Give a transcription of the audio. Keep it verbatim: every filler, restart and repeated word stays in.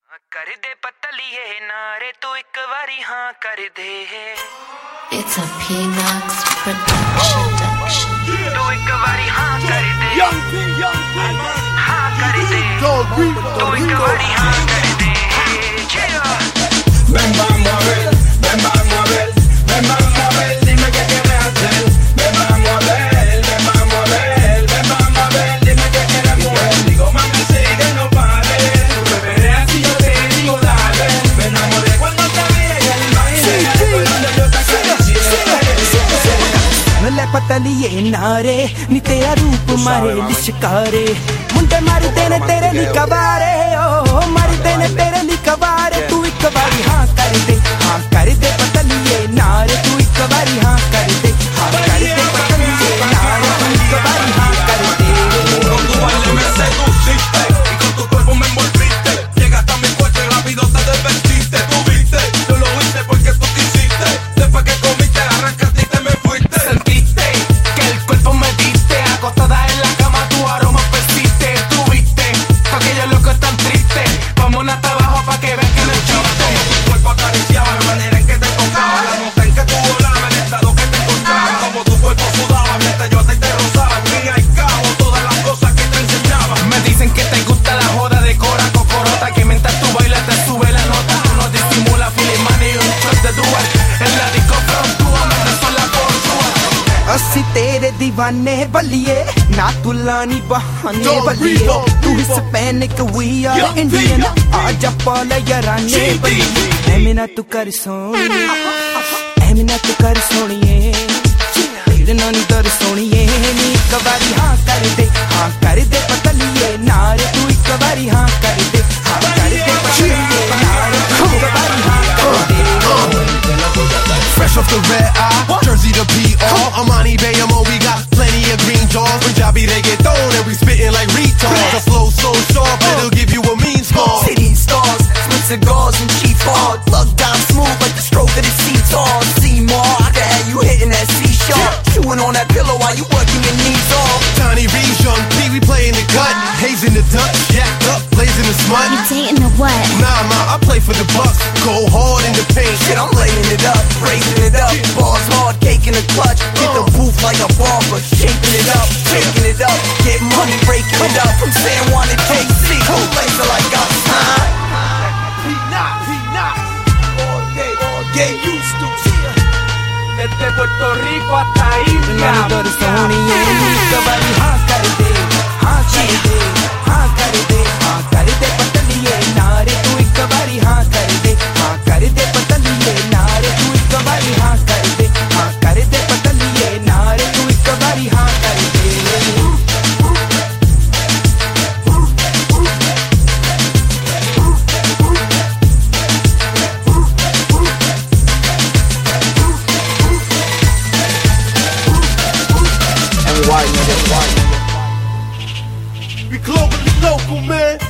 कर दे पतलिए नारे तू एक बारी हाँ कर दे It's a P-Nox production. तू एक बारी हाँ कर दे हाँ कर दे तू एक बारी हाँ कर दे Ven vamos a ver, ven vamos a ver, ven vamos a ver, dime qué quieres hacer. Ven vamos a ver, ven vamos a ver, ven vamos a ver, dime qué quieres hacer. Digo mami sigue no pares, tú me verás y yo te digo dale. Me enamoré cuando te vi en el baile, fue donde yo te acaricié. ले पतलिए नारे नी तेरा रूप मारे लिशकारे मुंडे मारते ने तेरे निकवारे ओ मारते ने तेरे निकवारे तू एक बारी हाँ कर दे हाँ कर दे पतलिए नारे तू एक बारी हाँ कर दे हाँ कर दे पतलिए नारे तू एक बारी हाँ कर दे Con tu baile me seduciste y con tu cuerpo me envolviste. Llegaste a mi cuarto y rápido te desvestiste. Tú viste, yo lo hice porque tú quisiste. Después que comiste arrancaste y te me fuiste. Sentiste que el cuerpo me diste acostada en la cama tu aroma persiste. Tú viste que aquellos locos están tristes. Vámonos hasta abajo pa' que vean que no es chiste. Tu cuerpo acariciaba la manera en que te tocaba, la nota en que tú volabas, el estado que te encontraba. Como tu cuerpo sudaba mientras yo te rozaba. Al fin y al cabo todas las cosas que te enseñaba. Me dicen que te gusta la joda de cora cocorota, que mientras tú bailas te sube la nota. Tú no disimulas, feeling money y un shot de dual. En la disco frontúa, me rezo la portúa. ਅਸੀਂ तेरे दीवाने बलिए ना Tulane बहाने बलिए तू Hispanic we are Indian आजा पाला याराने बलिए ऐमिना तू कर सोनी ऐमिना तू कर सोनिए तेरे नानी दर सोनिए नी एक बारी हाँ कर दे हाँ कर दे पतलिए नारे तू एक बारी हाँ कर दे हाँ कर दे पतलिए नारे तू एक बारी हाँ कर दे Fresh off the red eye, Jersey to P R Armani Bayamo, we got plenty of green jaws. Punjabi reggaeton and we spittin' like retards. The flow so sharp, it'll give you a mean scar. City stars, split cigars and cheap hard. Plug down smooth like the stroke of the C-Tar. C-Mar, I can have you hitting that C-sharp. Chewing on that pillow while you working your knees off. Tiny Reeves, Young P, we play in the cut. Hazing the Dutch, jacked up, blazing the smut. You dating the what? Nah, nah, I play for the Bucks. Go hard in the paint. Shit, I'm laying it up, raising it up. Bars hard, cake in the clutch. Get the booth like a barber, shaping it up, shaking it up. Get money, breaking it up. From San Juan to K C, whole place are like us, huh? P-Nox, P-Nox, all day, all day, used to. Desde Puerto Rico hasta India. दर सोनिए एक बारी हाँ कर दे हाँ कर दे हाँ कर दे हाँ कर दे पतलिए नारे तू एक बारी हाँ कर दे हाँ कर दे पतलिए नारे तू एक बारी हाँ कर दे हाँ कर दे पतलिए नारे तू एक बारी हाँ कर दे We globally local, man.